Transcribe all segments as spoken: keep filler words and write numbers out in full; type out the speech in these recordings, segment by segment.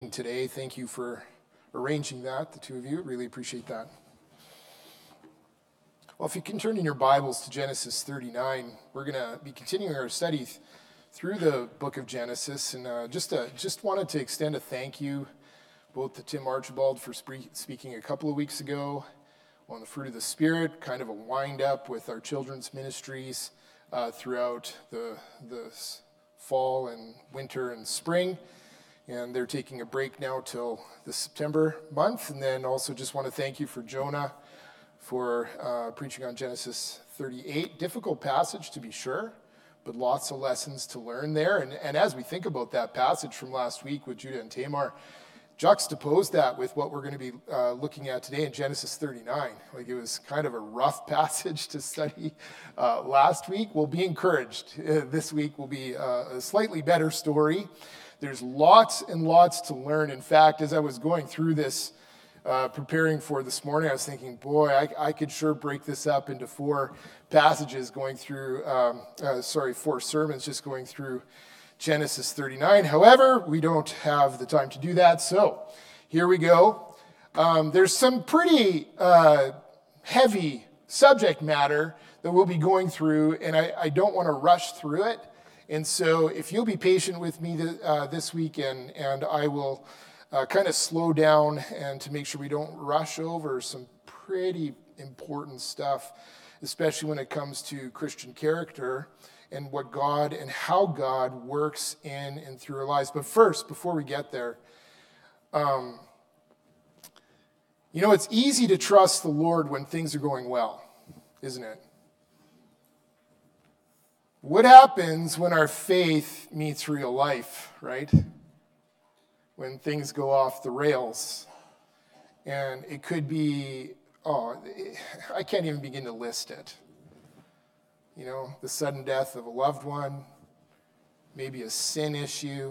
Today. Thank you for arranging that, the two of you. Really appreciate that. Well, if you can turn in your Bibles to Genesis thirty-nine, we're going to be continuing our study th- through the book of Genesis. And uh, just uh, just wanted to extend a thank you both to Tim Archibald for spe- speaking a couple of weeks ago on the fruit of the Spirit, kind of a wind up with our children's ministries uh, throughout the, the fall and winter and spring. And they're taking a break now till the September month. And then also just want to thank you for Jonah for uh, preaching on Genesis thirty-eight. Difficult passage to be sure, but lots of lessons to learn there. And, and as we think about that passage from last week with Judah and Tamar, juxtapose that with what we're going to be uh, looking at today in Genesis thirty-nine. Like, it was kind of a rough passage to study uh, last week. We'll be encouraged. Uh, this week will be uh, a slightly better story. There's lots and lots to learn. In fact, as I was going through this, uh, preparing for this morning, I was thinking, boy, I, I could sure break this up into four passages going through, um, uh, sorry, four sermons just going through Genesis thirty-nine. However, we don't have the time to do that, so here we go. Um, there's some pretty uh, heavy subject matter that we'll be going through, and I, I don't want to rush through it. And so if you'll be patient with me th- uh, this weekend, and I will uh, kind of slow down and to make sure we don't rush over some pretty important stuff, especially when it comes to Christian character and what God and how God works in and through our lives. But first, before we get there, um, you know, it's easy to trust the Lord when things are going well, isn't it? What happens when our faith meets real life, right? When things go off the rails. And it could be, oh, I can't even begin to list it. You know, the sudden death of a loved one, maybe a sin issue,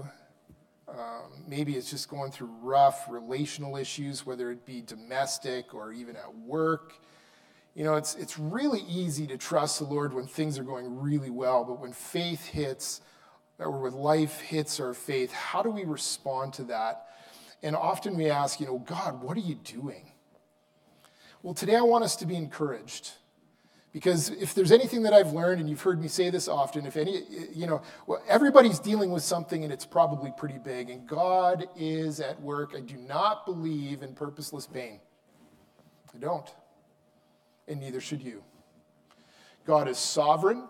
um, maybe it's just going through rough relational issues, whether it be domestic or even at work. You know, it's it's really easy to trust the Lord when things are going really well, but when faith hits, or when life hits our faith, how do we respond to that? And often we ask, you know, God, what are you doing? Well, today I want us to be encouraged. Because if there's anything that I've learned, and you've heard me say this often, if any, you know, well, everybody's dealing with something and it's probably pretty big, and God is at work. I do not believe in purposeless pain. I don't. And neither should you. God is sovereign.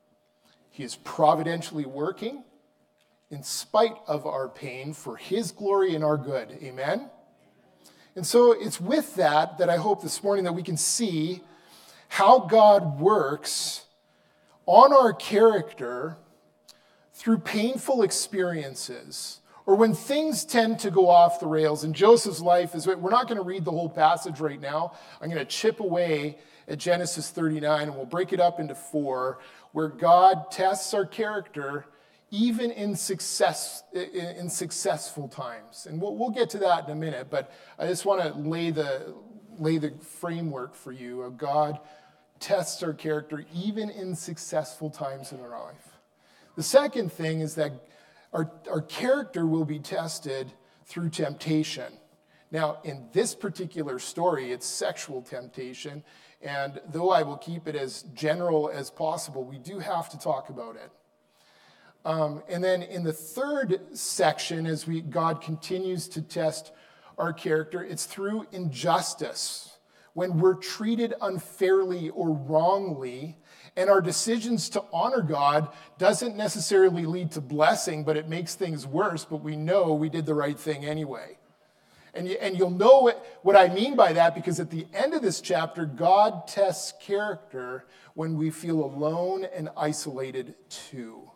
He is providentially working in spite of our pain for his glory and our good. Amen? And so it's with that that I hope this morning that we can see how God works on our character through painful experiences, or when things tend to go off the rails. In Joseph's life, is we're not going to read the whole passage right now. I'm going to chip away at Genesis thirty-nine, and we'll break it up into four, where God tests our character even in success in successful times. And we'll, we'll get to that in a minute, but I just want to lay the lay the framework for you of God tests our character even in successful times in our life. The second thing is that Our, our character will be tested through temptation. Now, in this particular story, it's sexual temptation, and though I will keep it as general as possible, we do have to talk about it. Um, and then in the third section, as we God continues to test our character, it's through injustice. When we're treated unfairly or wrongly, and our decisions to honor God doesn't necessarily lead to blessing, but it makes things worse, but we know we did the right thing anyway. And, you, and you'll know what, what I mean by that, because at the end of this chapter, God tests character when we feel alone and isolated too.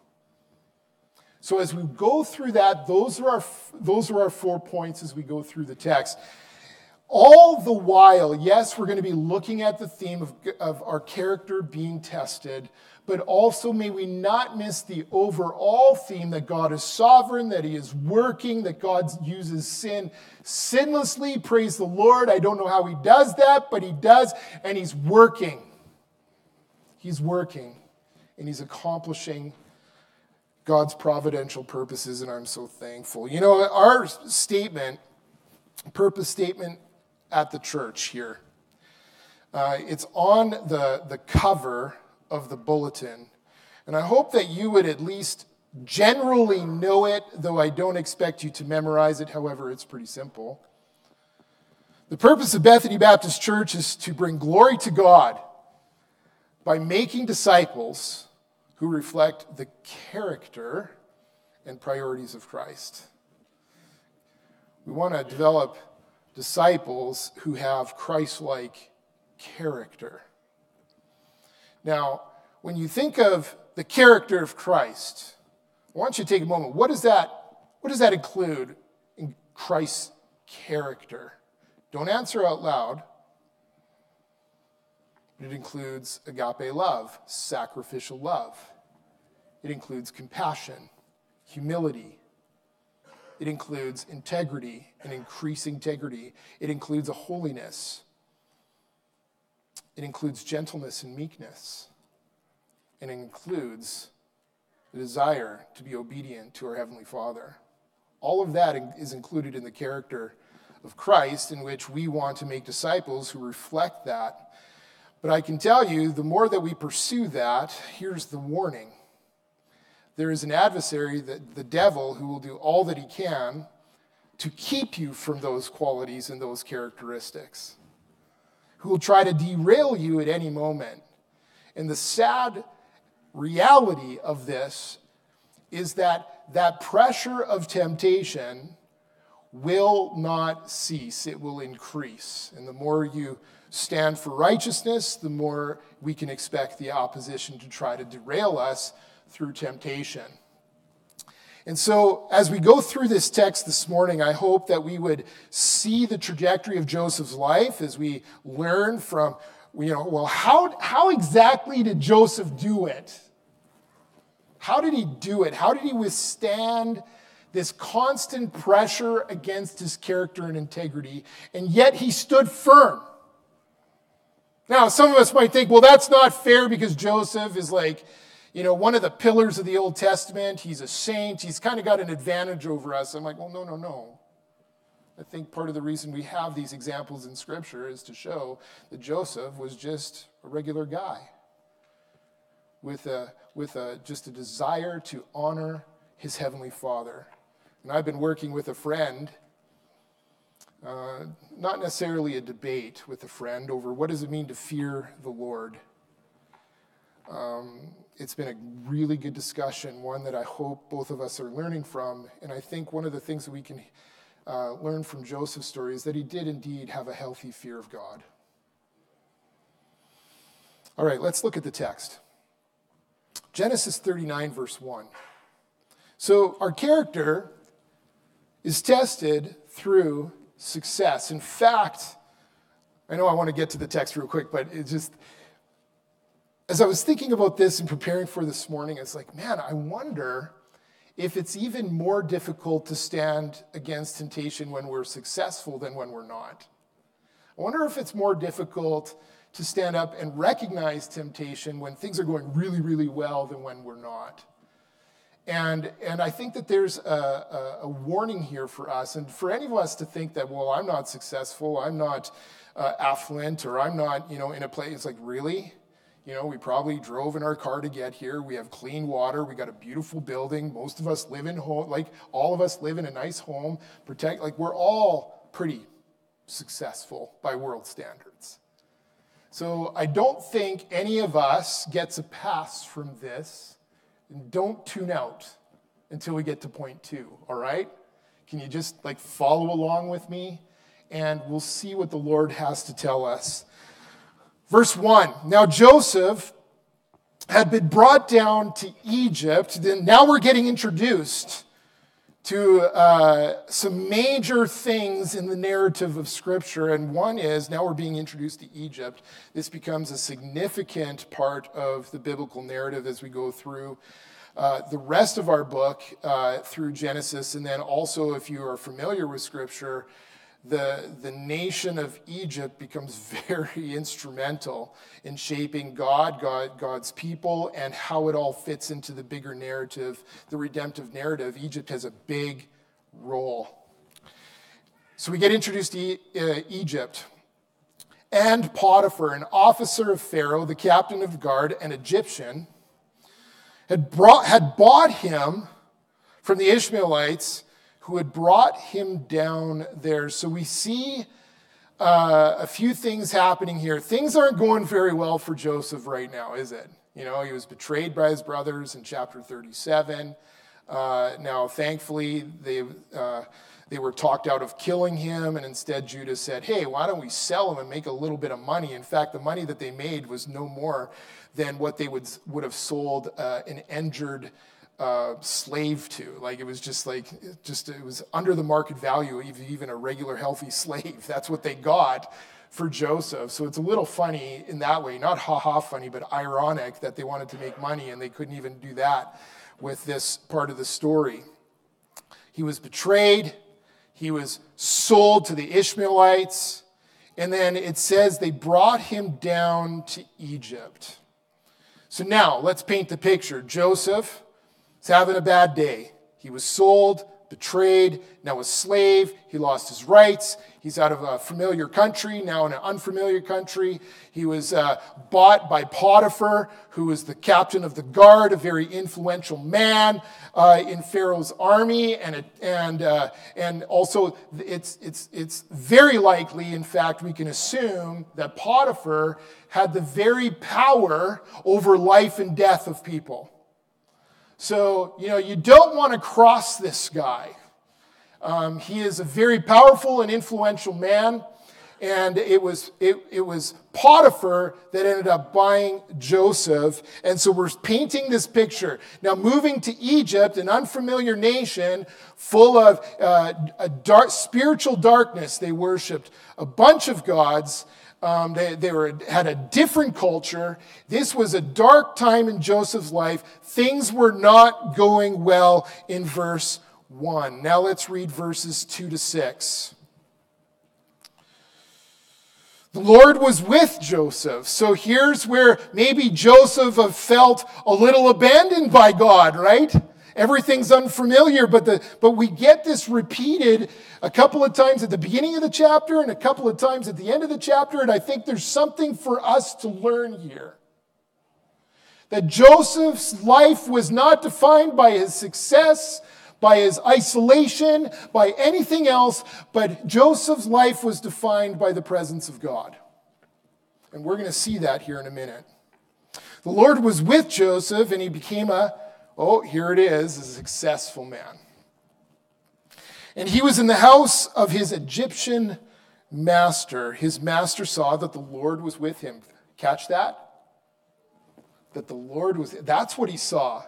So as we go through that, those are our, those are our four points as we go through the text. All the while, yes, we're going to be looking at the theme of, of our character being tested, but also may we not miss the overall theme that God is sovereign, that he is working, that God uses sin sinlessly. Praise the Lord. I don't know how he does that, but he does, and he's working. He's working, and he's accomplishing God's providential purposes, and I'm so thankful. You know, our statement, purpose statement at the church here, uh, it's on the, the cover of the bulletin. And I hope that you would at least generally know it, though I don't expect you to memorize it. However, it's pretty simple. The purpose of Bethany Baptist Church is to bring glory to God by making disciples who reflect the character and priorities of Christ. We want to develop disciples who have Christ-like character. Now, when you think of the character of Christ, I want you to take a moment. What does that, what does that include in Christ's character? Don't answer out loud. It includes agape love, sacrificial love. It includes compassion, humility. It includes integrity and increasing integrity. It includes a holiness. It includes gentleness and meekness. And it includes the desire to be obedient to our Heavenly Father. All of that is included in the character of Christ, in which we want to make disciples who reflect that. But I can tell you, the more that we pursue that, here's the warning. There is an adversary, the, the devil, who will do all that he can to keep you from those qualities and those characteristics, who will try to derail you at any moment. And the sad reality of this is that that pressure of temptation will not cease. It will increase. And the more you stand for righteousness, the more we can expect the opposition to try to derail us through temptation. And so as we go through this text this morning, I hope that we would see the trajectory of Joseph's life as we learn from, you know, well, how, how exactly did Joseph do it? How did he do it? How did he withstand this constant pressure against his character and integrity, and yet he stood firm? Now, some of us might think, well, that's not fair because Joseph is like, you know, one of the pillars of the Old Testament. He's a saint. He's kind of got an advantage over us. I'm like, well, no, no, no. I think part of the reason we have these examples in Scripture is to show that Joseph was just a regular guy with a with a just a desire to honor his Heavenly Father. And I've been working with a friend, uh, not necessarily a debate with a friend over what does it mean to fear the Lord. Um, it's been a really good discussion, one that I hope both of us are learning from. And I think one of the things that we can uh, learn from Joseph's story is that he did indeed have a healthy fear of God. All right, let's look at the text. Genesis thirty-nine, verse one. So our character is tested through success. In fact, I know I want to get to the text real quick, but it just, as I was thinking about this and preparing for this morning, it's like, man, I wonder if it's even more difficult to stand against temptation when we're successful than when we're not. I wonder if it's more difficult to stand up and recognize temptation when things are going really, really well than when we're not. And and I think that there's a, a, a warning here for us, and for any of us to think that, well, I'm not successful, I'm not uh, affluent, or I'm not, you know, in a place. It's like, really? You know, we probably drove in our car to get here. We have clean water. We got a beautiful building. Most of us live in home, like all of us live in a nice home. Protect, like we're all pretty successful by world standards. So I don't think any of us gets a pass from this. And don't tune out until we get to point two, all right? Can you just like follow along with me? And we'll see what the Lord has to tell us. Verse one, now Joseph had been brought down to Egypt. Then now we're getting introduced to uh, some major things in the narrative of Scripture. And one is, now we're being introduced to Egypt. This becomes a significant part of the biblical narrative as we go through uh, the rest of our book uh, through Genesis. And then also, if you are familiar with Scripture, the, the nation of Egypt becomes very instrumental in shaping God, God, God's people, and how it all fits into the bigger narrative, the redemptive narrative. Egypt has a big role. So we get introduced to uh, Egypt. And Potiphar, an officer of Pharaoh, the captain of the guard, an Egyptian, had brought had bought him from the Ishmaelites who had brought him down there. So we see uh, a few things happening here. Things aren't going very well for Joseph right now, is it? You know, he was betrayed by his brothers in chapter thirty-seven. Uh, now, thankfully, they uh, they were talked out of killing him, and instead Judah said, hey, why don't we sell him and make a little bit of money? In fact, the money that they made was no more than what they would, would have sold uh, an injured uh, slave to. Like, it was just like, just it was under the market value of even a regular healthy slave. That's what they got for Joseph. So it's a little funny in that way, not ha-ha funny, but ironic that they wanted to make money and they couldn't even do that with this part of the story. He was betrayed. He was sold to the Ishmaelites. And then it says they brought him down to Egypt. So now let's paint the picture. Joseph is having a bad day. He was sold, betrayed, now a slave. He lost his rights. He's out of a familiar country, now in an unfamiliar country. He was uh, bought by Potiphar, who was the captain of the guard, a very influential man uh, in Pharaoh's army. And it, and uh, and also it's it's it's very likely, in fact, we can assume that Potiphar had the very power over life and death of people. So, you know, you don't want to cross this guy. Um, he is a very powerful and influential man, and it was it, it was Potiphar that ended up buying Joseph, and so we're painting this picture. Now, moving to Egypt, an unfamiliar nation full of uh, a dark, spiritual darkness, they worshipped a bunch of gods. Um, they they were, had a different culture. This was a dark time in Joseph's life. Things were not going well in verse one. Now let's read verses two to six. The Lord was with Joseph. So here's where maybe Joseph have felt a little abandoned by God, right? Everything's unfamiliar, but the but we get this repeated a couple of times at the beginning of the chapter and a couple of times at the end of the chapter, and I think there's something for us to learn here. That Joseph's life was not defined by his success, by his isolation, by anything else, but Joseph's life was defined by the presence of God. And we're going to see that here in a minute. The Lord was with Joseph, and he became a, oh, here it is, a successful man. And he was in the house of his Egyptian master. His master saw that the Lord was with him. Catch that? That the Lord was, that's what he saw.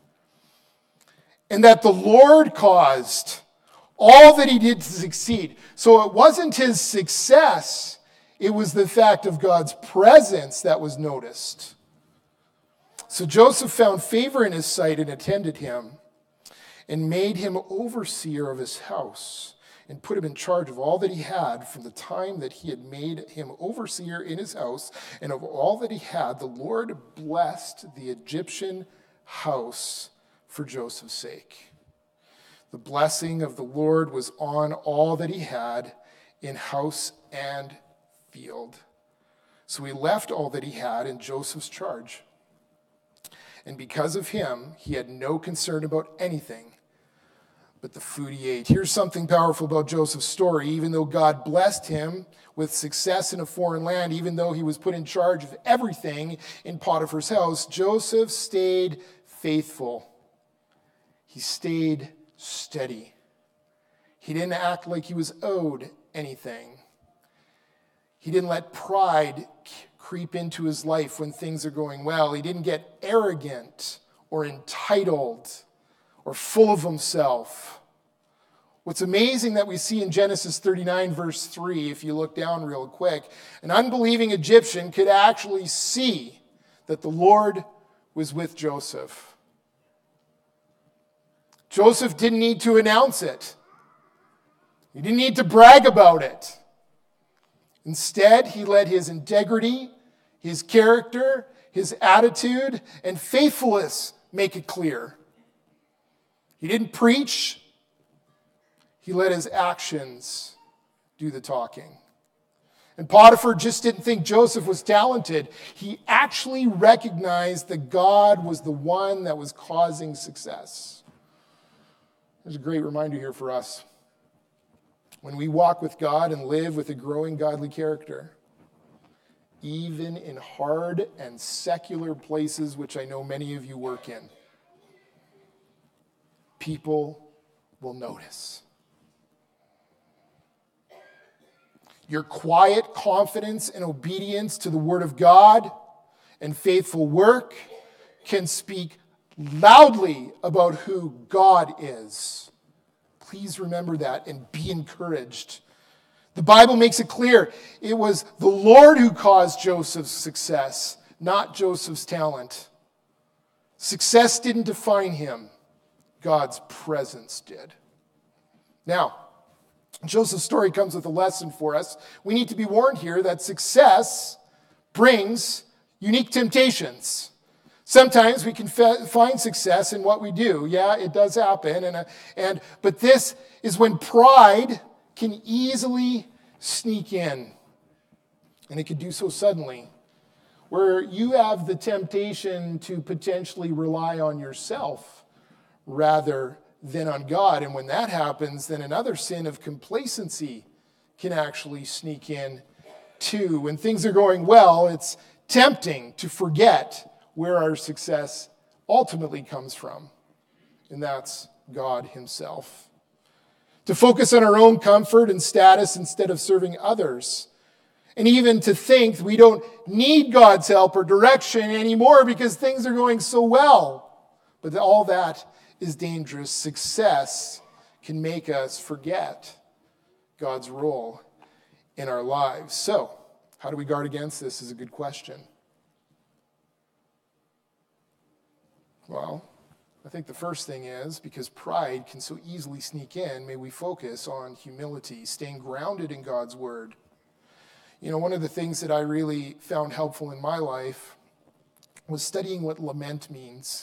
And that the Lord caused all that he did to succeed. So it wasn't his success, it was the fact of God's presence that was noticed. So Joseph found favor in his sight and attended him and made him overseer of his house and put him in charge of all that he had. From the time that he had made him overseer in his house and of all that he had, the Lord blessed the Egyptian house for Joseph's sake. The blessing of the Lord was on all that he had in house and field. So he left all that he had in Joseph's charge. And because of him, he had no concern about anything but the food he ate. Here's something powerful about Joseph's story. Even though God blessed him with success in a foreign land, even though he was put in charge of everything in Potiphar's house, Joseph stayed faithful. He stayed steady. He didn't act like he was owed anything. He didn't let pride creep into his life when things are going well. He didn't get arrogant or entitled or full of himself. What's amazing that we see in Genesis thirty-nine, verse three, if you look down real quick, an unbelieving Egyptian could actually see that the Lord was with Joseph. Joseph didn't need to announce it. He didn't need to brag about it. Instead, he let his integrity, his character, his attitude, and faithfulness make it clear. He didn't preach. He let his actions do the talking. And Potiphar just didn't think Joseph was talented. He actually recognized that God was the one that was causing success. There's a great reminder here for us. When we walk with God and live with a growing godly character, even in hard and secular places, which I know many of you work in, people will notice. Your quiet confidence and obedience to the Word of God and faithful work can speak loudly about who God is. Please remember that and be encouraged. The Bible makes it clear it was the Lord who caused Joseph's success, not Joseph's talent. Success didn't define him. God's presence did. Now, Joseph's story comes with a lesson for us. We need to be warned here that success brings unique temptations. Sometimes we can fa- find success in what we do. Yeah, it does happen. And, uh, and but this is when pride can easily sneak in. And it can do so suddenly. Where you have the temptation to potentially rely on yourself rather than on God. And when that happens, then another sin of complacency can actually sneak in too. When things are going well, it's tempting to forget where our success ultimately comes from. And that's God himself. To focus on our own comfort and status instead of serving others. And even to think we don't need God's help or direction anymore because things are going so well. But all that is dangerous. Success can make us forget God's role in our lives. So, how do we guard against this is a good question. Well, I think the first thing is, because pride can so easily sneak in, may we focus on humility, staying grounded in God's word. You know, one of the things that I really found helpful in my life was studying what lament means.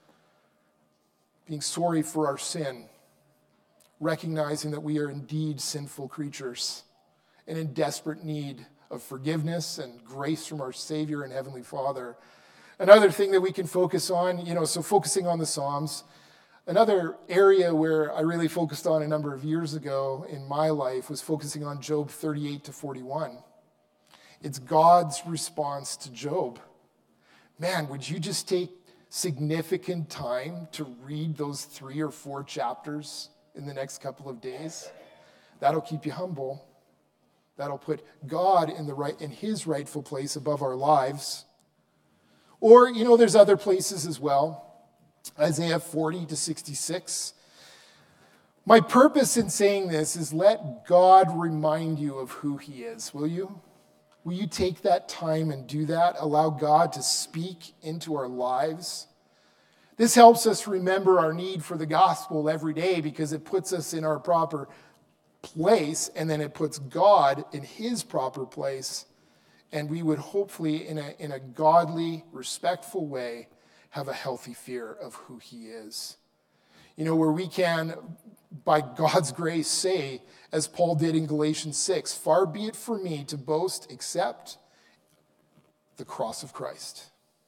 Being sorry for our sin, recognizing that we are indeed sinful creatures and in desperate need of forgiveness and grace from our Savior and Heavenly Father. Another thing that we can focus on, you know, so focusing on the Psalms. Another area where I really focused on a number of years ago in my life was focusing on Job thirty-eight to forty-one. It's God's response to Job. Man, would you just take significant time to read those three or four chapters in the next couple of days? That'll keep you humble. That'll put God in the right in his rightful place above our lives. Or, you know, there's other places as well. Isaiah forty to sixty-six. My purpose in saying this is let God remind you of who he is, will you? Will you take that time and do that? Allow God to speak into our lives. This helps us remember our need for the gospel every day because it puts us in our proper place and then it puts God in his proper place. And we would hopefully, in a, in a godly, respectful way, have a healthy fear of who he is. You know, where we can, by God's grace, say, as Paul did in Galatians six, far be it for me to boast except the cross of Christ.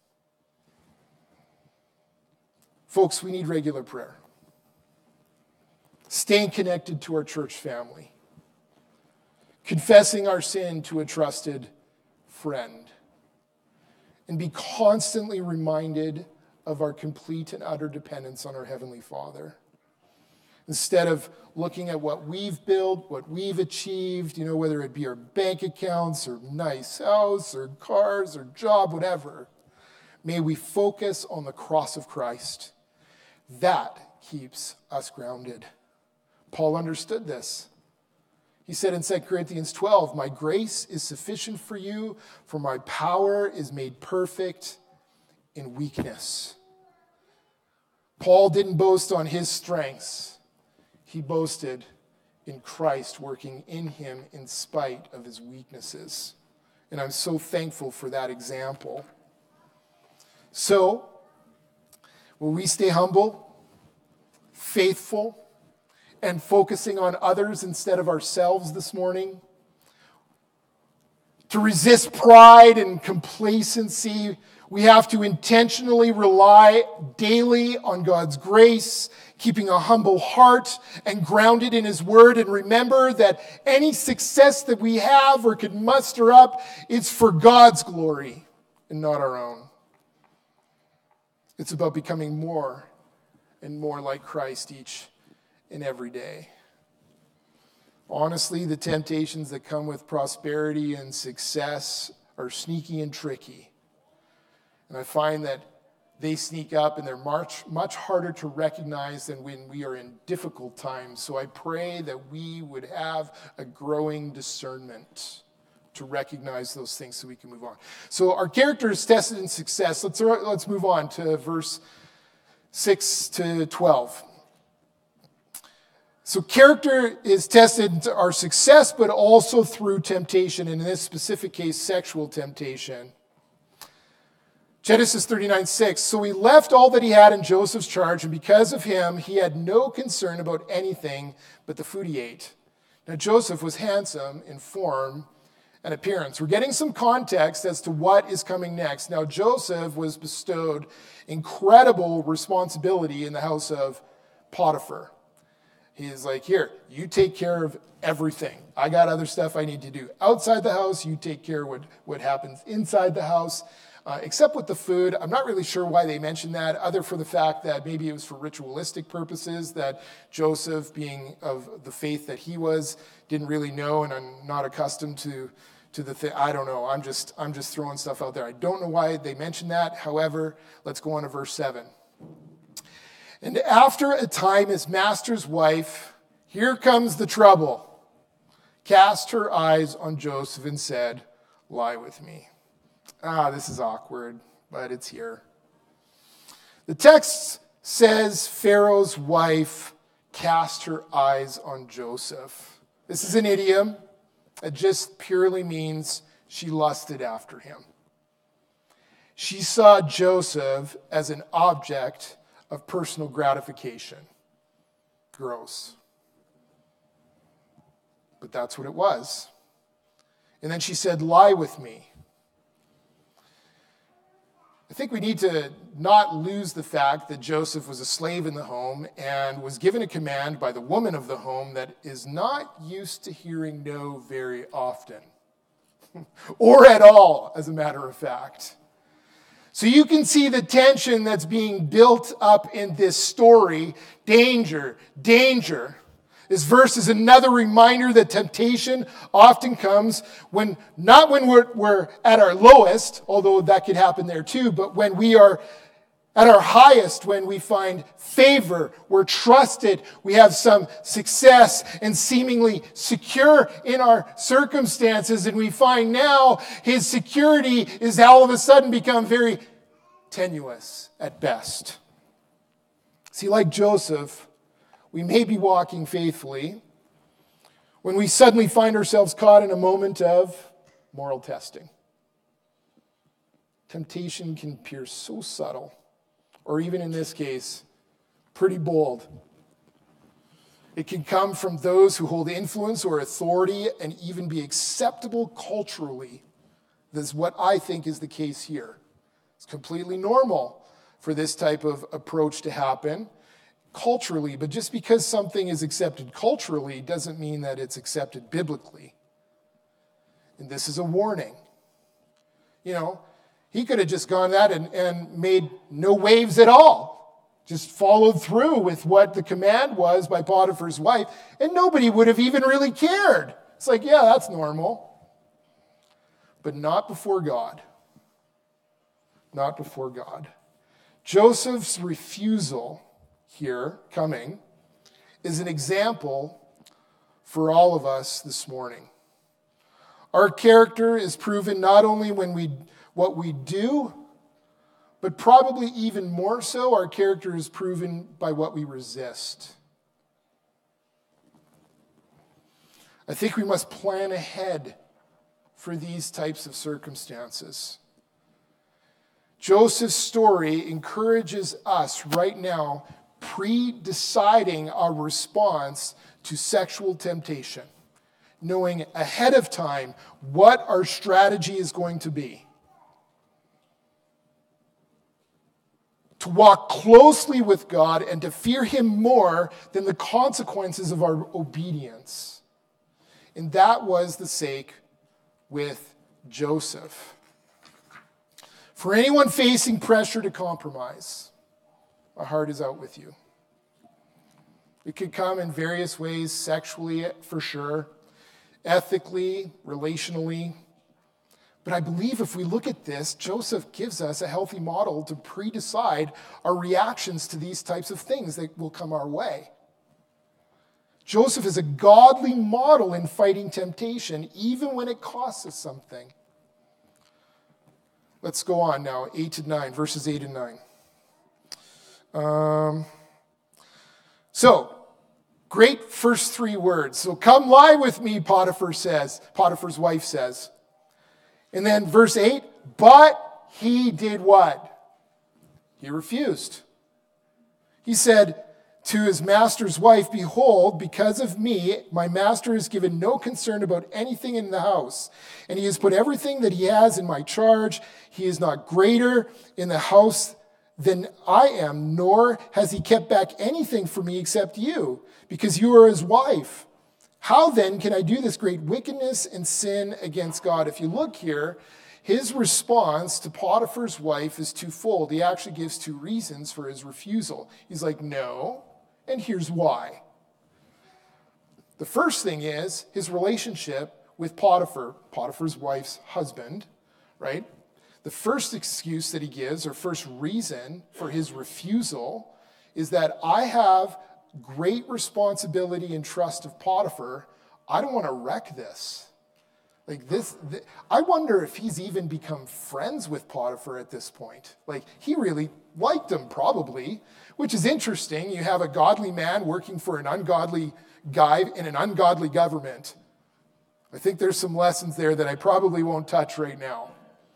Folks, we need regular prayer. Staying connected to our church family. Confessing our sin to a trusted friend. And be constantly reminded of our complete and utter dependence on our Heavenly Father. Instead of looking at what we've built, what we've achieved, you know, whether it be our bank accounts or nice house or cars or job, whatever, may we focus on the cross of Christ. That keeps us grounded. Paul understood this. He said in Second Corinthians twelve, my grace is sufficient for you, for my power is made perfect in weakness. Paul didn't boast on his strengths. He boasted in Christ working in him in spite of his weaknesses. And I'm so thankful for that example. So, will we stay humble, faithful, and focusing on others instead of ourselves this morning? To resist pride and complacency, we have to intentionally rely daily on God's grace, keeping a humble heart and grounded in his word, and remember that any success that we have or could muster up is for God's glory and not our own. It's about becoming more and more like Christ each and every day. Honestly, the temptations that come with prosperity and success are sneaky and tricky. And I find that they sneak up and they're much, much harder to recognize than when we are in difficult times. So I pray that we would have a growing discernment to recognize those things so we can move on. So our character is tested in success. Let's, let's move on to verse six to twelve. So character is tested into our success, but also through temptation, and in this specific case, sexual temptation. Genesis thirty-nine six, so he left all that he had in Joseph's charge, and because of him, he had no concern about anything but the food he ate. Now Joseph was handsome in form and appearance. We're getting some context as to what is coming next. Now Joseph was bestowed incredible responsibility in the house of Potiphar. He is like, here, you take care of everything. I got other stuff I need to do outside the house. You take care of what, what happens inside the house. Uh, except with the food, I'm not really sure why they mentioned that, other for the fact that maybe it was for ritualistic purposes, that Joseph, being of the faith that he was, didn't really know and I'm not accustomed to, to the thing. I don't know. I'm just, I'm just throwing stuff out there. I don't know why they mentioned that. However, let's go on to verse seven. And after a time, his master's wife, here comes the trouble, cast her eyes on Joseph and said, lie with me. Ah, this is awkward, but it's here. The text says Pharaoh's wife cast her eyes on Joseph. This is an idiom. It just purely means she lusted after him. She saw Joseph as an object of personal gratification. Gross. But that's what it was. And then she said, lie with me. I think we need to not lose the fact that Joseph was a slave in the home and was given a command by the woman of the home that is not used to hearing no very often, or at all, as a matter of fact. So you can see the tension that's being built up in this story. Danger, danger. This verse is another reminder that temptation often comes when, not when we're, we're at our lowest, although that could happen there too, but when we are at our highest, when we find favor, we're trusted, we have some success and seemingly secure in our circumstances, and we find now his security is all of a sudden become very tenuous at best. See, like Joseph, we may be walking faithfully when we suddenly find ourselves caught in a moment of moral testing. Temptation can appear so subtle, or even in this case, pretty bold. It can come from those who hold influence or authority and even be acceptable culturally. This is what I think is the case here. It's completely normal for this type of approach to happen culturally, but just because something is accepted culturally doesn't mean that it's accepted biblically. And this is a warning. You know, he could have just gone that and, and made no waves at all. Just followed through with what the command was by Potiphar's wife, and nobody would have even really cared. It's like, yeah, that's normal. But not before God. Not before God. Joseph's refusal here, coming, is an example for all of us this morning. Our character is proven not only when we what we do, but probably even more so, our character is proven by what we resist. I think we must plan ahead for these types of circumstances. Joseph's story encourages us right now, pre-deciding our response to sexual temptation, knowing ahead of time what our strategy is going to be. To walk closely with God and to fear him more than the consequences of our obedience. And that was the sake with Joseph. For anyone facing pressure to compromise, my heart is out with you. It could come in various ways, sexually for sure, ethically, relationally. But I believe if we look at this, Joseph gives us a healthy model to pre-decide our reactions to these types of things that will come our way. Joseph is a godly model in fighting temptation, even when it costs us something. Let's go on now, eight to nine, verses eight and nine. Um, so, great first three words. So, come lie with me, Potiphar says. Potiphar's wife says. And then verse eight, but he did what? He refused. He said to his master's wife, behold, because of me, my master has given no concern about anything in the house, and he has put everything that he has in my charge. He is not greater in the house than I am, nor has he kept back anything from me except you, because you are his wife. How then can I do this great wickedness and sin against God? If you look here, his response to Potiphar's wife is twofold. He actually gives two reasons for his refusal. He's like, no, and here's why. The first thing is his relationship with Potiphar, Potiphar's wife's husband, right? The first excuse that he gives, or first reason for his refusal, is that I have great responsibility and trust of Potiphar. I don't want to wreck this. Like this, th- I wonder if he's even become friends with Potiphar at this point. Like he really liked him probably, which is interesting. You have a godly man working for an ungodly guy in an ungodly government. I think there's some lessons there that I probably won't touch right now.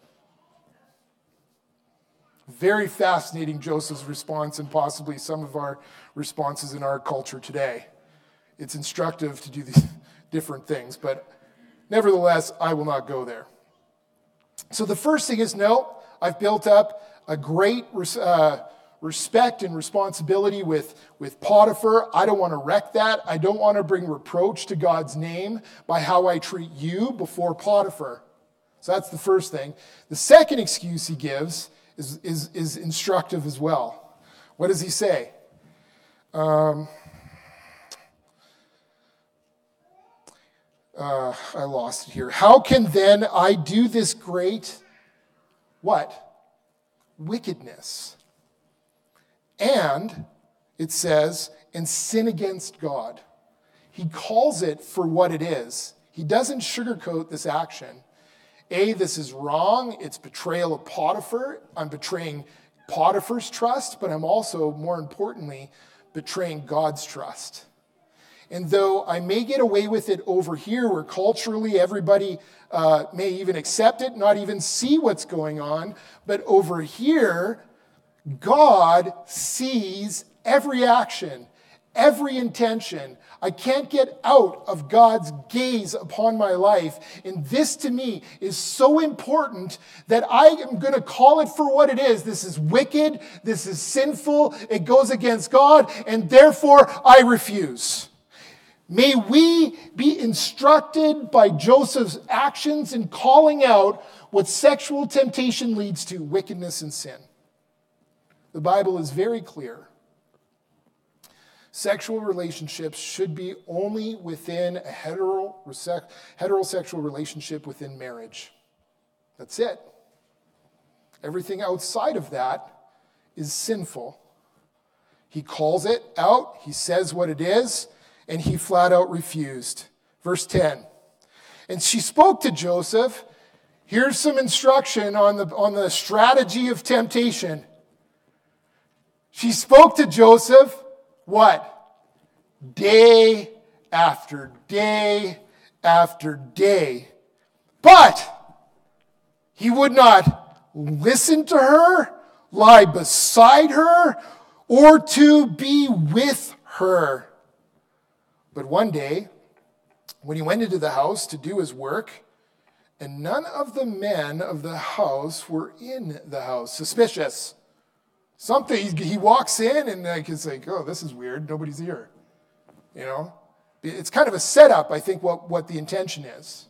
Very fascinating, Joseph's response, and possibly some of our responses in our culture today. It's instructive to do these different things, but nevertheless, I will not go there. So the first thing is, no, I've built up a great uh, respect and responsibility with, with Potiphar. I don't want to wreck that. I don't want to bring reproach to God's name by how I treat you before Potiphar. So that's the first thing. The second excuse he gives Is, is, is instructive as well. What does he say? Um, uh, I lost it here. How can then I do this great, what? Wickedness. And, it says, and sin against God. He calls it for what it is. He doesn't sugarcoat this action. A, this is wrong. It's betrayal of Potiphar. I'm betraying Potiphar's trust, but I'm also, more importantly, betraying God's trust. And though I may get away with it over here, where culturally everybody uh, may even accept it, not even see what's going on, but over here, God sees every action, every intention. I can't get out of God's gaze upon my life. And this to me is so important that I am going to call it for what it is. This is wicked. This is sinful. It goes against God. And therefore, I refuse. May we be instructed by Joseph's actions in calling out what sexual temptation leads to, wickedness and sin. The Bible is very clear. Sexual relationships should be only within a hetero, heterosexual relationship within marriage. That's it. Everything outside of that is sinful. He calls it out, he says what it is, and he flat out refused. Verse ten. And she spoke to Joseph. Here's some instruction on the, on the strategy of temptation. She spoke to Joseph. What? Day after day after day. But he would not listen to her, lie beside her, or to be with her. But one day, when he went into the house to do his work, and none of the men of the house were in the house. Suspicious. Something, he walks in and like, it's like, oh, this is weird. Nobody's here. You know? It's kind of a setup, I think, what, what the intention is.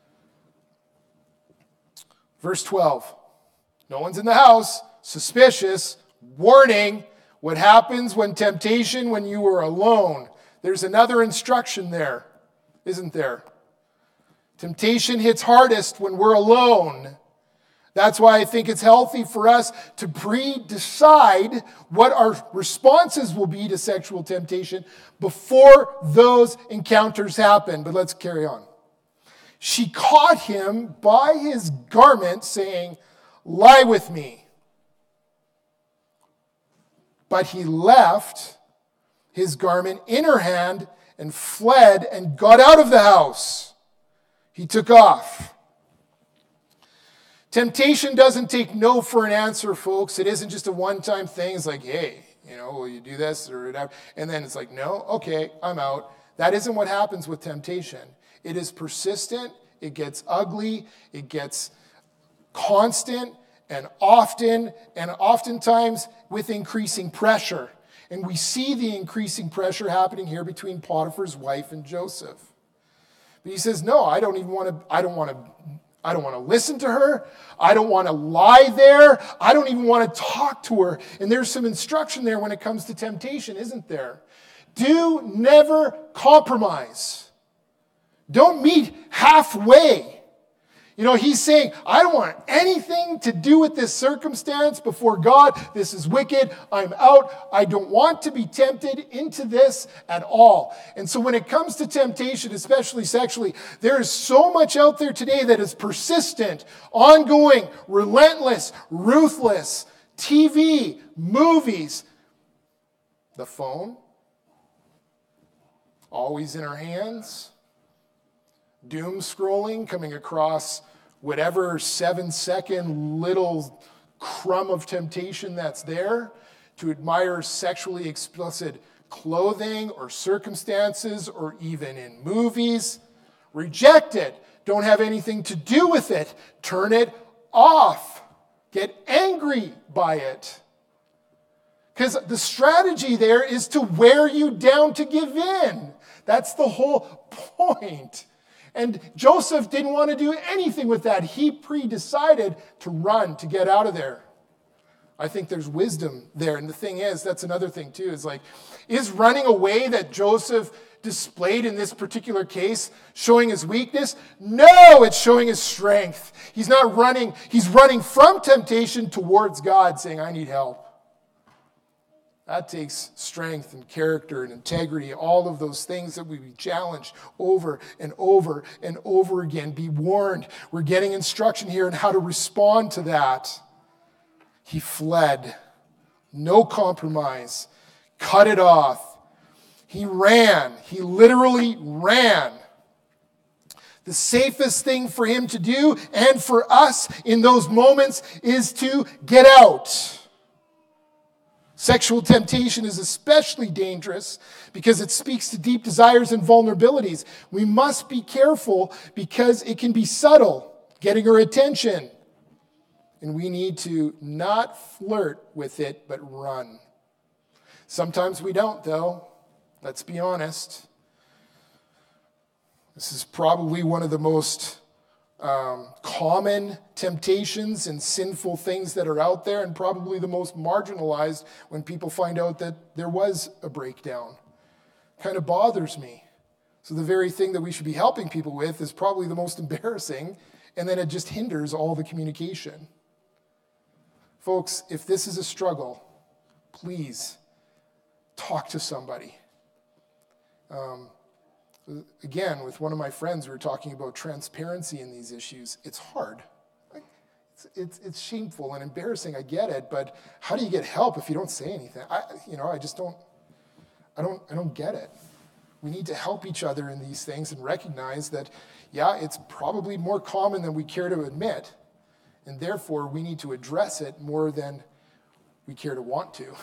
Verse twelve. No one's in the house. Suspicious. Warning. What happens when temptation, when you are alone? There's another instruction there, isn't there? Temptation hits hardest when we're alone. That's why I think it's healthy for us to pre-decide what our responses will be to sexual temptation before those encounters happen. But let's carry on. She caught him by his garment, saying, "Lie with me." But he left his garment in her hand and fled and got out of the house. He took off. Temptation doesn't take no for an answer, folks. It isn't just a one-time thing. It's like, hey, you know, will you do this or whatever? And then it's like, no, okay, I'm out. That isn't what happens with temptation. It is persistent. It gets ugly. It gets constant and often, and oftentimes with increasing pressure. And we see the increasing pressure happening here between Potiphar's wife and Joseph. But he says, no, I don't even want to, I don't want to, I don't want to listen to her. I don't want to lie there. I don't even want to talk to her. And there's some instruction there when it comes to temptation, isn't there? Do never compromise. Don't meet halfway. You know, he's saying, I don't want anything to do with this circumstance before God. This is wicked. I'm out. I don't want to be tempted into this at all. And so when it comes to temptation, especially sexually, there is so much out there today that is persistent, ongoing, relentless, ruthless. T V, movies, the phone, always in our hands. Doom scrolling, coming across whatever seven-second little crumb of temptation that's there, to admire sexually explicit clothing or circumstances or even in movies. Reject it. Don't have anything to do with it. Turn it off. Get angry by it. Because the strategy there is to wear you down to give in. That's the whole point. And Joseph didn't want to do anything with that. He pre-decided to run, to get out of there. I think there's wisdom there. And the thing is, that's another thing too, is like, is running away that Joseph displayed in this particular case showing his weakness? No, it's showing his strength. He's not running. He's running from temptation towards God, saying, I need help. That takes strength and character and integrity, all of those things that we be challenged over and over and over again. Be warned. We're getting instruction here on how to respond to that. He fled. No compromise. Cut it off. He ran. He literally ran. The safest thing for him to do and for us in those moments is to get out. Sexual temptation is especially dangerous because it speaks to deep desires and vulnerabilities. We must be careful because it can be subtle, getting our attention. And we need to not flirt with it, but run. Sometimes we don't, though. Let's be honest. This is probably one of the most Um, common temptations and sinful things that are out there, and probably the most marginalized when people find out that there was a breakdown. Kind of bothers me. So the very thing that we should be helping people with is probably the most embarrassing, and then it just hinders all the communication. Folks, if this is a struggle, please talk to somebody. Um, Again, with one of my friends, we were talking about transparency in these issues. It's hard. It's, it's, it's shameful and embarrassing. I get it, but how do you get help if you don't say anything? I, you know, I just don't. I don't. I don't get it. We need to help each other in these things and recognize that, yeah, it's probably more common than we care to admit, and therefore we need to address it more than we care to want to.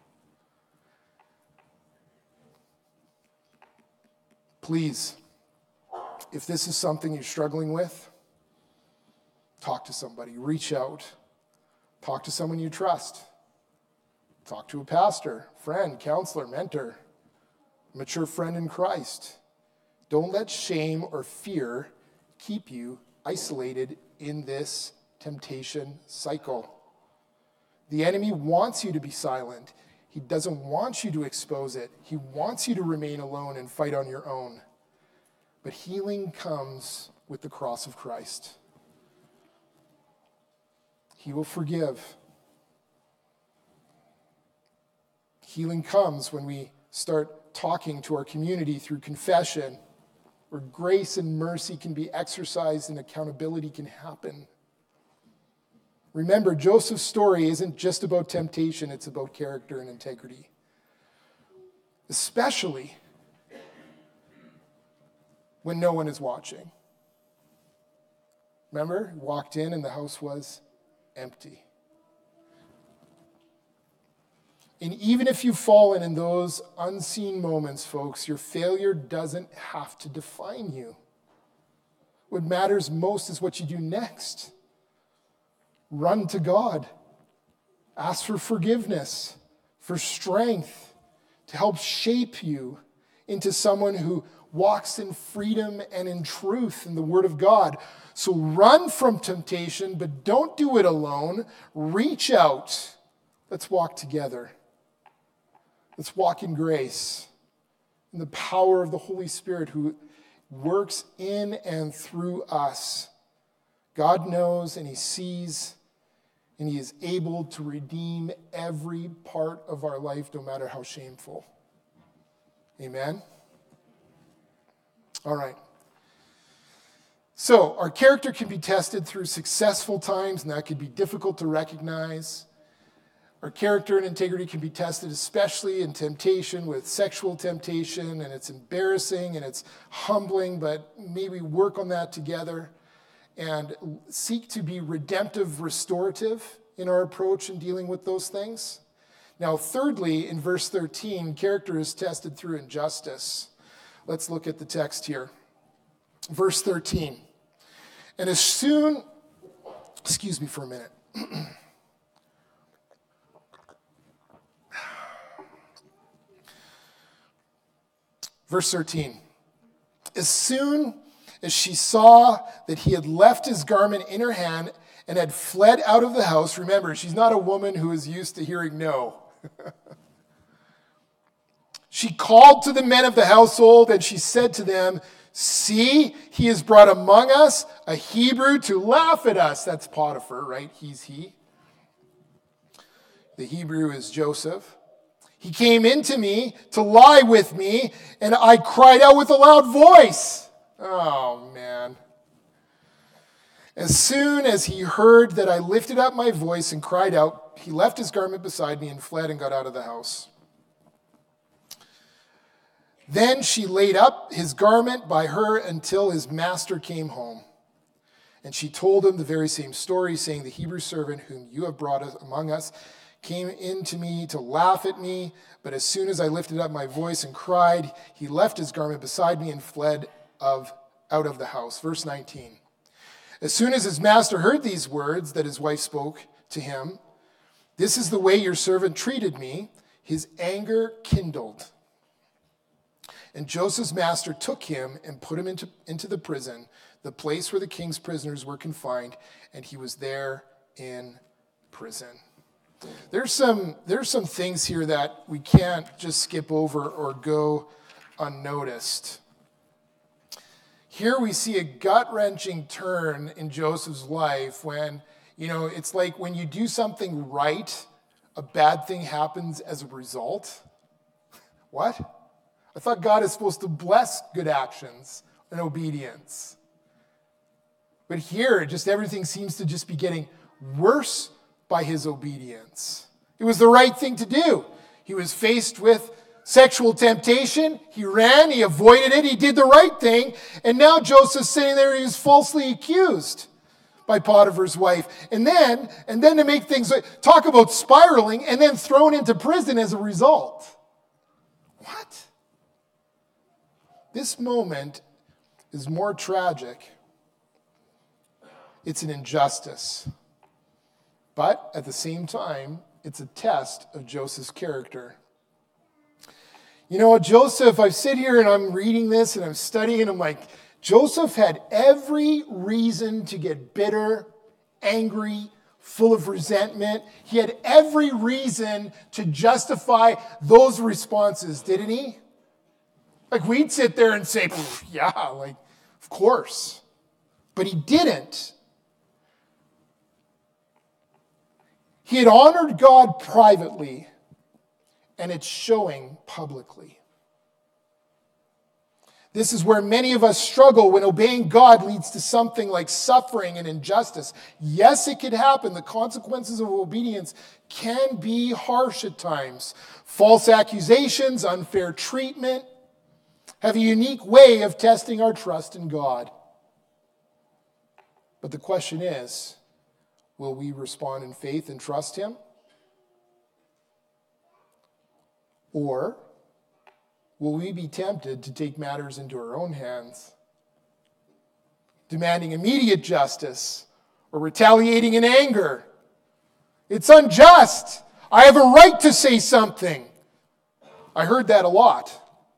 Please, if this is something you're struggling with, talk to somebody, reach out, talk to someone you trust, talk to a pastor, friend, counselor, mentor, mature friend in Christ. Don't let shame or fear keep you isolated in this temptation cycle. The enemy wants you to be silent. He doesn't want you to expose it. He wants you to remain alone and fight on your own. But healing comes with the cross of Christ. He will forgive. Healing comes when we start talking to our community through confession, where grace and mercy can be exercised and accountability can happen. Remember, Joseph's story isn't just about temptation, it's about character and integrity. Especially when no one is watching. Remember, he walked in and the house was empty. And even if you've fallen in those unseen moments, folks, your failure doesn't have to define you. What matters most is what you do next. Run to God. Ask for forgiveness, for strength, to help shape you into someone who walks in freedom and in truth in the Word of God. So run from temptation, but don't do it alone. Reach out. Let's walk together. Let's walk in grace, in the power of the Holy Spirit who works in and through us. God knows and He sees, and He is able to redeem every part of our life, no matter how shameful. Amen? All right. So, our character can be tested through successful times, and that could be difficult to recognize. Our character and integrity can be tested, especially in temptation, with sexual temptation, and it's embarrassing and it's humbling, but maybe work on that together and seek to be redemptive, restorative in our approach in dealing with those things. Now, thirdly, in verse thirteen, character is tested through injustice. Let's look at the text here. Verse thirteen. And as soon, excuse me for a minute. Verse thirteen, as soon as she saw that he had left his garment in her hand and had fled out of the house, remember, she's not a woman who is used to hearing no. She called to the men of the household and she said to them, see, he has brought among us a Hebrew to laugh at us. That's Potiphar, right? He's he. The Hebrew is Joseph. He came into me to lie with me, and I cried out with a loud voice. Oh, man. As soon as he heard that I lifted up my voice and cried out, he left his garment beside me and fled and got out of the house. Then she laid up his garment by her until his master came home. And she told him the very same story, saying, the Hebrew servant whom you have brought among us came in to me to laugh at me, but as soon as I lifted up my voice and cried, he left his garment beside me and fled of, out of the house. Verse nineteen. As soon as his master heard these words that his wife spoke to him, this is the way your servant treated me, his anger kindled. And Joseph's master took him and put him into, into the prison, the place where the king's prisoners were confined, and he was there in prison. There's some, there's some things here that we can't just skip over or go unnoticed. Here we see a gut-wrenching turn in Joseph's life when, you know, it's like when you do something right, a bad thing happens as a result. What? I thought God is supposed to bless good actions and obedience. But here, just everything seems to just be getting worse by his obedience. It was the right thing to do. He was faced with Sexual temptation, he ran, he avoided it, he did the right thing, and now Joseph's sitting there, he was falsely accused by Potiphar's wife. And then, and then to make things, talk about spiraling, and then thrown into prison as a result. What? This moment is more tragic. It's an injustice. But at the same time, it's a test of Joseph's character. You know, Joseph, I sit here and I'm reading this and I'm studying and I'm like, Joseph had every reason to get bitter, angry, full of resentment. He had every reason to justify those responses, didn't he? Like we'd sit there and say, yeah, like, of course. But he didn't. He had honored God privately, and it's showing publicly. This is where many of us struggle when obeying God leads to something like suffering and injustice. Yes, it could happen. The consequences of obedience can be harsh at times. False accusations, unfair treatment have a unique way of testing our trust in God. But the question is, will we respond in faith and trust him? Or will we be tempted to take matters into our own hands, demanding immediate justice or retaliating in anger? It's unjust. I have a right to say something. I heard that a lot.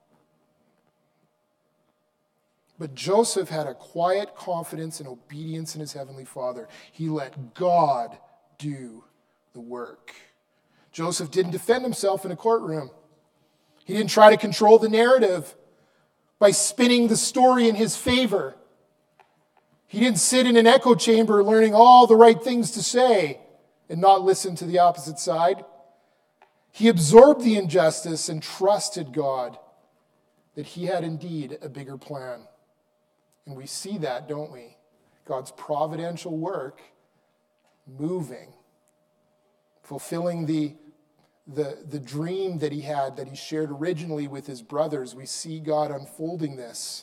But Joseph had a quiet confidence and obedience in his heavenly Father. He let God do the work. Joseph didn't defend himself in a courtroom. He didn't try to control the narrative by spinning the story in his favor. He didn't sit in an echo chamber learning all the right things to say and not listen to the opposite side. He absorbed the injustice and trusted God that he had indeed a bigger plan. And we see that, don't we? God's providential work moving, fulfilling the, the, the dream that he had, that he shared originally with his brothers. We see God unfolding this.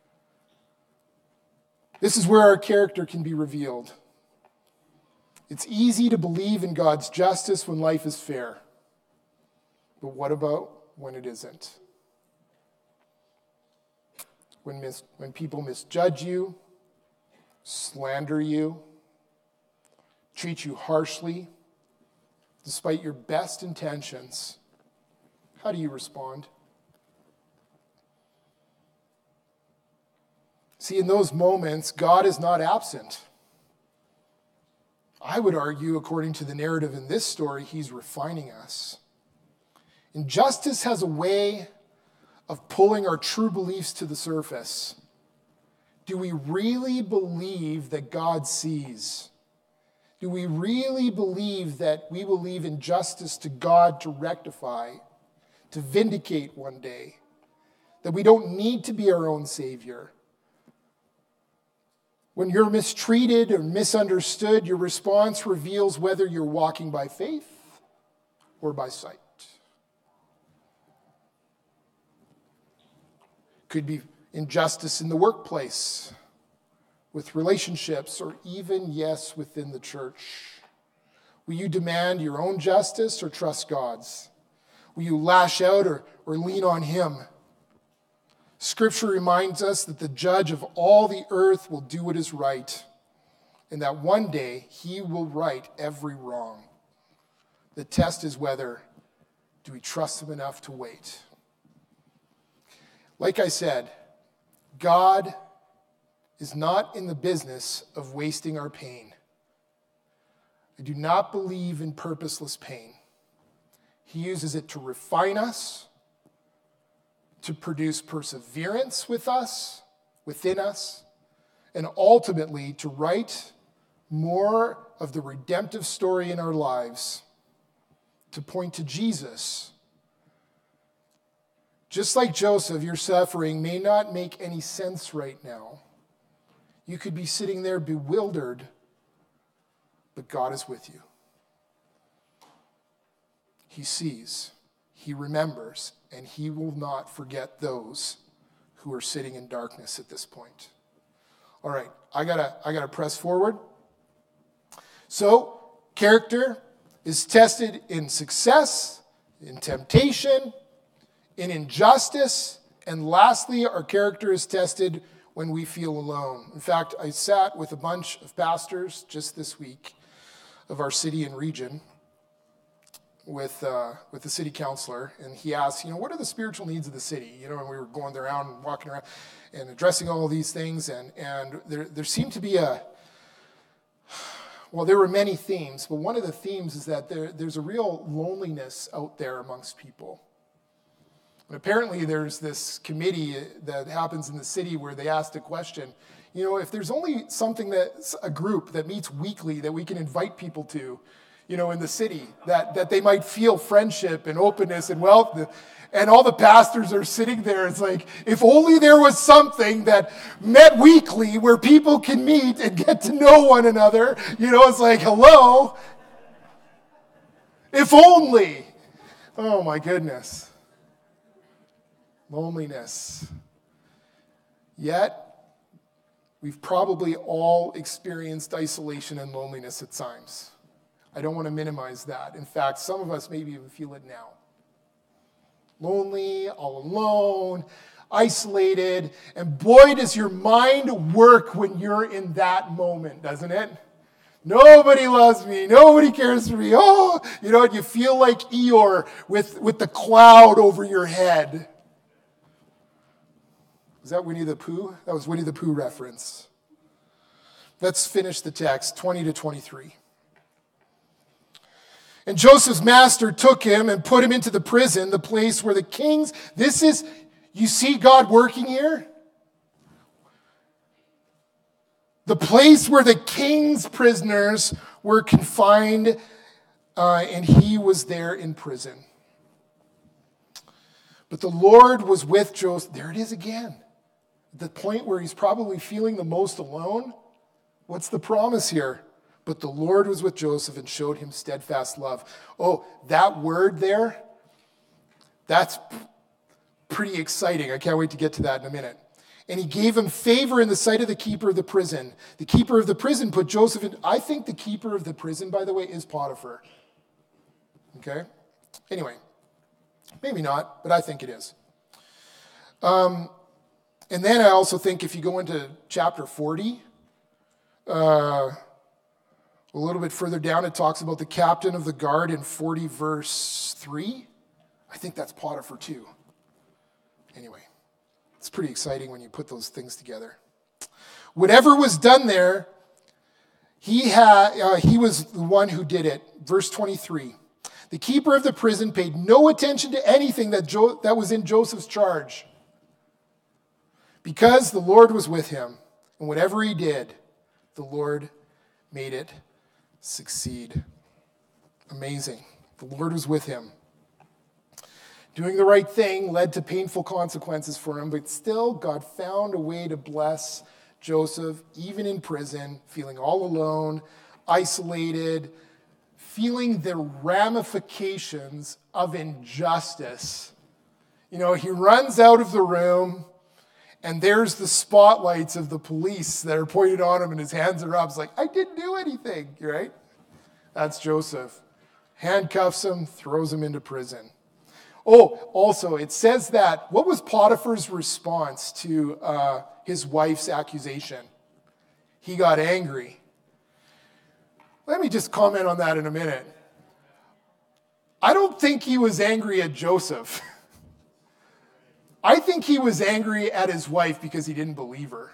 This is where our character can be revealed. It's easy to believe in God's justice when life is fair. But what about when it isn't? When, mis- when people misjudge you, slander you, treat you harshly, despite your best intentions, how do you respond? See, in those moments, God is not absent. I would argue, according to the narrative in this story, he's refining us. Injustice has a way of pulling our true beliefs to the surface. Do we really believe that God sees? Do we really believe that we will leave injustice to God to rectify, to vindicate one day? That we don't need to be our own savior? When you're mistreated or misunderstood, your response reveals whether you're walking by faith or by sight. Could be injustice in the workplace, with relationships, or even, yes, within the church. Will you demand your own justice or trust God's? Will you lash out or, or lean on him? Scripture reminds us that the judge of all the earth will do what is right, and that one day he will right every wrong. The test is whether do we trust him enough to wait. Like I said, God is not in the business of wasting our pain. I do not believe in purposeless pain. He uses it to refine us, to produce perseverance with us, within us, and ultimately to write more of the redemptive story in our lives, to point to Jesus. Just like Joseph, your suffering may not make any sense right now. You could be sitting there bewildered, but God is with you. He sees. he remembers, and he will not forget those who are sitting in darkness at this point. All right, I gotta, I gotta press forward. So, character is tested in success, in temptation, in injustice, and lastly, our character is tested when we feel alone. In fact, I sat with a bunch of pastors just this week of our city and region with uh, with the city councilor, and he asked, you know, what are the spiritual needs of the city? You know, and we were going around and walking around and addressing all of these things, and, and there, there seemed to be a, well, there were many themes, but one of the themes is that there, there's a real loneliness out there amongst people. And apparently there's this committee that happens in the city where they asked a question, you know, if there's only something that, a group that meets weekly that we can invite people to, you know, in the city, that, that they might feel friendship and openness and wealth. And all the pastors are sitting there. It's like, if only there was something that met weekly where people can meet and get to know one another. You know, it's like, hello. If only. Oh, my goodness. Loneliness. Yet, we've probably all experienced isolation and loneliness at times. I don't want to minimize that. In fact, some of us maybe even feel it now. Lonely, all alone, isolated, and boy, does your mind work when you're in that moment, doesn't it? Nobody loves me. Nobody cares for me. Oh, you know, you feel like Eeyore with, with the cloud over your head. Was that Winnie the Pooh? That was Winnie the Pooh reference. Let's finish the text, twenty to twenty-three. And Joseph's master took him and put him into the prison, the place where the kings, this is, you see God working here? The place where the king's prisoners were confined, uh, and he was there in prison. But the Lord was with Joseph. There it is again. The point where he's probably feeling the most alone. What's the promise here? But the Lord was with Joseph and showed him steadfast love. Oh, that word there, that's pretty exciting. I can't wait to get to that in a minute. And he gave him favor in the sight of the keeper of the prison. The keeper of the prison put Joseph in. I think the keeper of the prison, by the way, is Potiphar. Okay? Anyway, maybe not, but I think it is. Um, and then I also think if you go into chapter forty, uh, a little bit further down, it talks about the captain of the guard in forty verse three. I think that's Potiphar too. Anyway, it's pretty exciting when you put those things together. Whatever was done there, he had, uh, he was the one who did it. Verse twenty-three. The keeper of the prison paid no attention to anything that, jo- that was in Joseph's charge, because the Lord was with him, and whatever he did, the Lord made it succeed. Amazing. The Lord was with him. Doing the right thing led to painful consequences for him, but still God found a way to bless Joseph, even in prison, feeling all alone, isolated, feeling the ramifications of injustice. You know, he runs out of the room, and there's the spotlights of the police that are pointed on him, and his hands are up. It's like, I didn't do anything, right? That's Joseph. Handcuffs him, throws him into prison. Oh, also, it says that, what was Potiphar's response to uh, his wife's accusation? He got angry. Let me just comment on that in a minute. I don't think he was angry at Joseph. I think he was angry at his wife because he didn't believe her.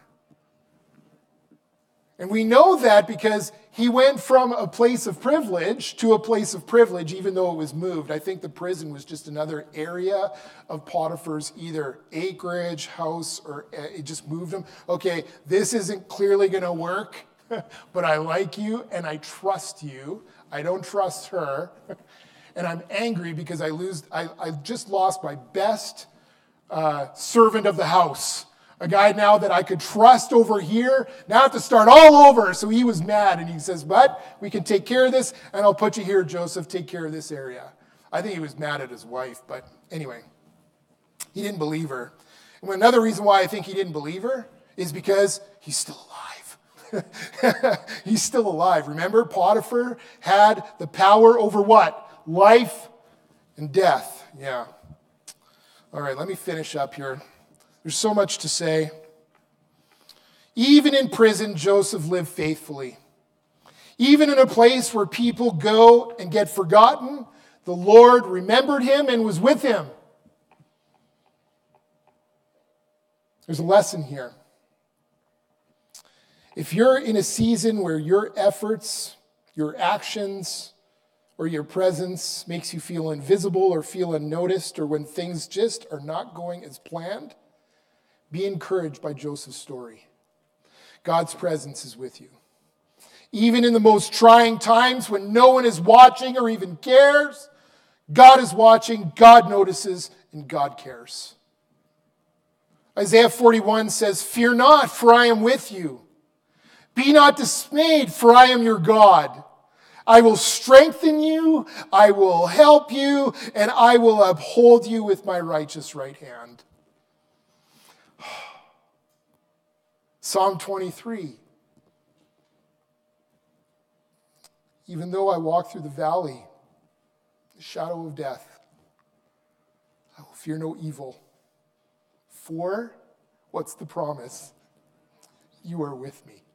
And we know that because he went from a place of privilege to a place of privilege, even though it was moved. I think the prison was just another area of Potiphar's either acreage, house, or it just moved him. Okay, this isn't clearly going to work, but I like you and I trust you. I don't trust her. And I'm angry because I lose. I, I've just lost my best uh, servant of the house. A guy now that I could trust over here, now I have to start all over. So he was mad, and he says, but we can take care of this, and I'll put you here, Joseph, take care of this area. I think he was mad at his wife, but anyway, he didn't believe her. And another reason why I think he didn't believe her is because he's still alive. He's still alive. Remember, Potiphar had the power over what? Life and death. Yeah. All right, let me finish up here. There's so much to say. Even in prison, Joseph lived faithfully. Even in a place where people go and get forgotten, the Lord remembered him and was with him. There's a lesson here. If you're in a season where your efforts, your actions, or your presence makes you feel invisible or feel unnoticed, or when things just are not going as planned, be encouraged by Joseph's story. God's presence is with you. Even in the most trying times when no one is watching or even cares, God is watching, God notices, and God cares. Isaiah forty-one says, "Fear not, for I am with you. Be not dismayed, for I am your God. I will strengthen you, I will help you, and I will uphold you with my righteous right hand." Psalm twenty-three. Even though I walk through the valley, the shadow of death, I will fear no evil. For, what's the promise? You are with me.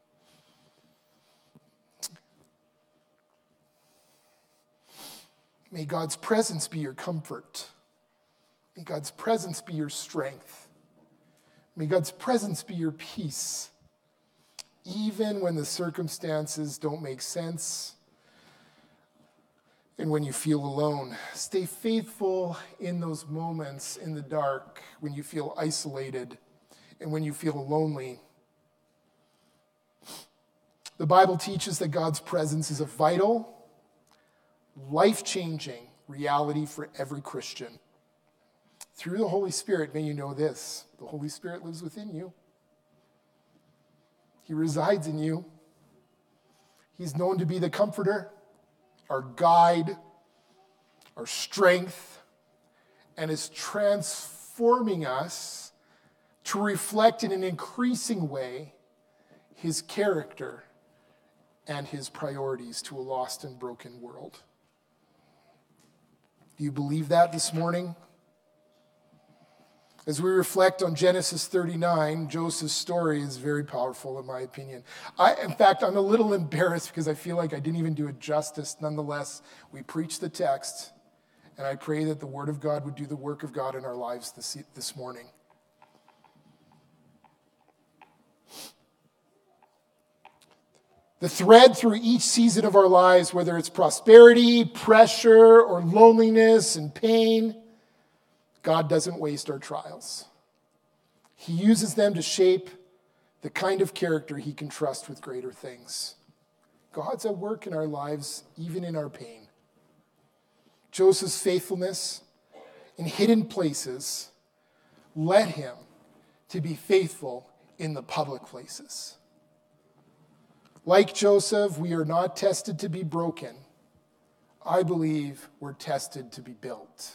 May God's presence be your comfort. May God's presence be your strength. May God's presence be your peace. Even when the circumstances don't make sense and when you feel alone, stay faithful in those moments in the dark when you feel isolated and when you feel lonely. The Bible teaches that God's presence is a vital, life-changing reality for every Christian. Through the Holy Spirit, may you know this: the Holy Spirit lives within you. He resides in you. He's known to be the comforter, our guide, our strength, and is transforming us to reflect in an increasing way his character and his priorities to a lost and broken world. Do you believe that this morning? As we reflect on Genesis thirty-nine, Joseph's story is very powerful, in my opinion. I, in fact, I'm a little embarrassed because I feel like I didn't even do it justice. Nonetheless, we preach the text, and I pray that the Word of God would do the work of God in our lives this, this morning. The thread through each season of our lives, whether it's prosperity, pressure, or loneliness and pain, God doesn't waste our trials. He uses them to shape the kind of character he can trust with greater things. God's at work in our lives, even in our pain. Joseph's faithfulness in hidden places led him to be faithful in the public places. Like Joseph, we are not tested to be broken. I believe we're tested to be built.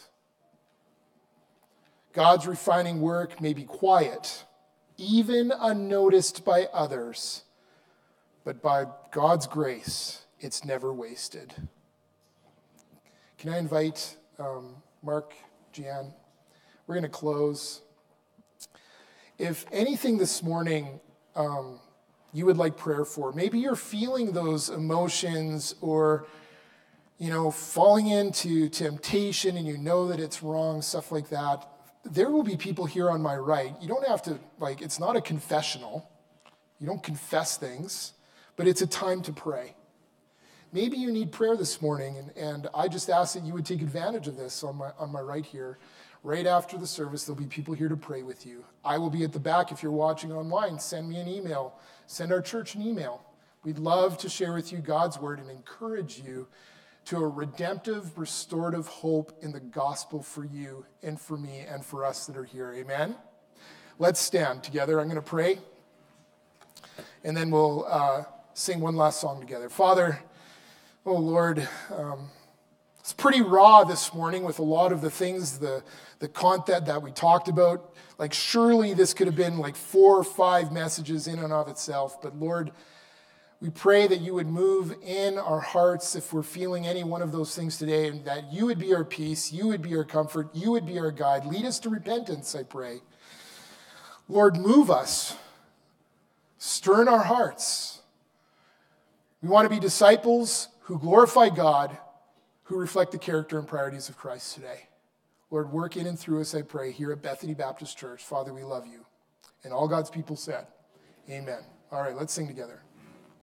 God's refining work may be quiet, even unnoticed by others, but by God's grace, it's never wasted. Can I invite um, Mark, Jan? We're going to close. If anything this morning um, you would like prayer for, maybe you're feeling those emotions or, you know, falling into temptation and you know that it's wrong, stuff like that. There will be people here on my right. You don't have to, like, it's not a confessional. You don't confess things, but it's a time to pray. Maybe you need prayer this morning, and, and I just ask that you would take advantage of this on my on my right here. Right after the service, there'll be people here to pray with you. I will be at the back. If you're watching online, send me an email. Send our church an email. We'd love to share with you God's word and encourage you to a redemptive, restorative hope in the gospel for you and for me and for us that are here. Amen? Let's stand together. I'm going to pray, and then we'll uh, sing one last song together. Father, oh Lord, um, It's pretty raw this morning with a lot of the things, the, the content that we talked about. Like surely this could have been like four or five messages in and of itself. But Lord, we pray that you would move in our hearts if we're feeling any one of those things today, and that you would be our peace, you would be our comfort, you would be our guide. Lead us to repentance, I pray. Lord, move us. Stir in our hearts. We want to be disciples who glorify God, who reflect the character and priorities of Christ today. Lord, work in and through us, I pray, here at Bethany Baptist Church. Father, we love you. And all God's people said, amen. All right, let's sing together.